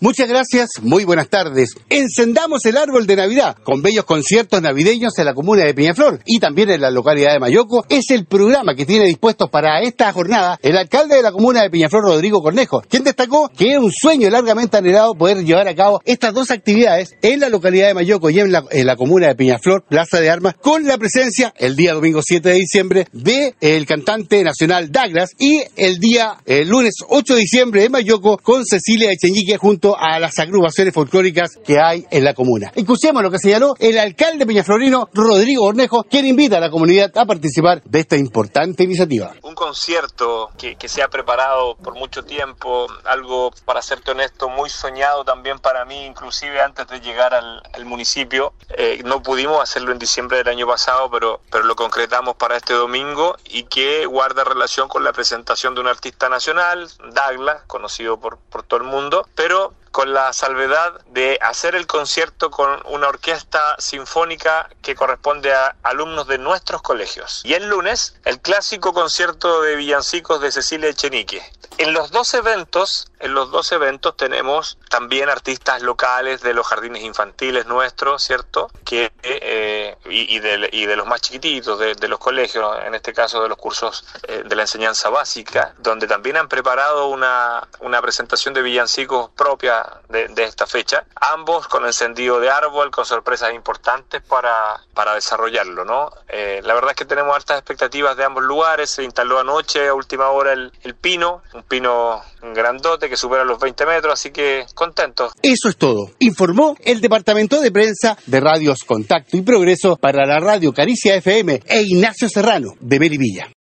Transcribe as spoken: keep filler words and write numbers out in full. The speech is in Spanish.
Muchas gracias, muy buenas tardes. Encendamos el árbol de Navidad con bellos conciertos navideños en la comuna de Peñaflor y también en la localidad de Mayoco. Es el programa que tiene dispuesto para esta jornada el alcalde de la comuna de Peñaflor, Rodrigo Cornejo, quien destacó que es un sueño largamente anhelado poder llevar a cabo estas dos actividades en la localidad de Mayoco y en la, en la comuna de Peñaflor, Plaza de Armas, con la presencia el día domingo siete de diciembre de el cantante nacional Douglas y el día el lunes ocho de diciembre de Mayoco con Cecilia Echeñique junto a las agrupaciones folclóricas que hay en la comuna. Escuchemos lo que señaló el alcalde peñaflorino Rodrigo Cornejo, quien invita a la comunidad a participar de esta importante iniciativa. Un concierto que, que se ha preparado por mucho tiempo, algo, para serte honesto, muy soñado también para mí, inclusive antes de llegar al, al municipio. Eh, no pudimos hacerlo en diciembre del año pasado, pero, pero lo concretamos para este domingo y que guarda relación con la presentación de un artista nacional, Douglas, conocido por, por todo el mundo, pero con la salvedad de hacer el concierto con una orquesta sinfónica que corresponde a alumnos de nuestros colegios. Y el lunes, el clásico concierto de villancicos de Cecilia Echenique. En los dos eventos, en los dos eventos tenemos también artistas locales de los jardines infantiles nuestros, ¿cierto? Que eh, y, y, de, y de los más chiquititos, de, de los colegios, en este caso de los cursos eh, de la enseñanza básica, donde también han preparado una, una presentación de villancicos propia de, de esta fecha, ambos con encendido de árbol, con sorpresas importantes para, para desarrollarlo, ¿no? Eh, la verdad es que tenemos hartas expectativas de ambos lugares. Se instaló anoche a última hora el, el pino, un pino grandote que supera los veinte metros, así que contentos. Eso es todo, informó el departamento de prensa de Radios Contacto y Progreso para la radio Caricia F M e Ignacio Serrano de Melipilla.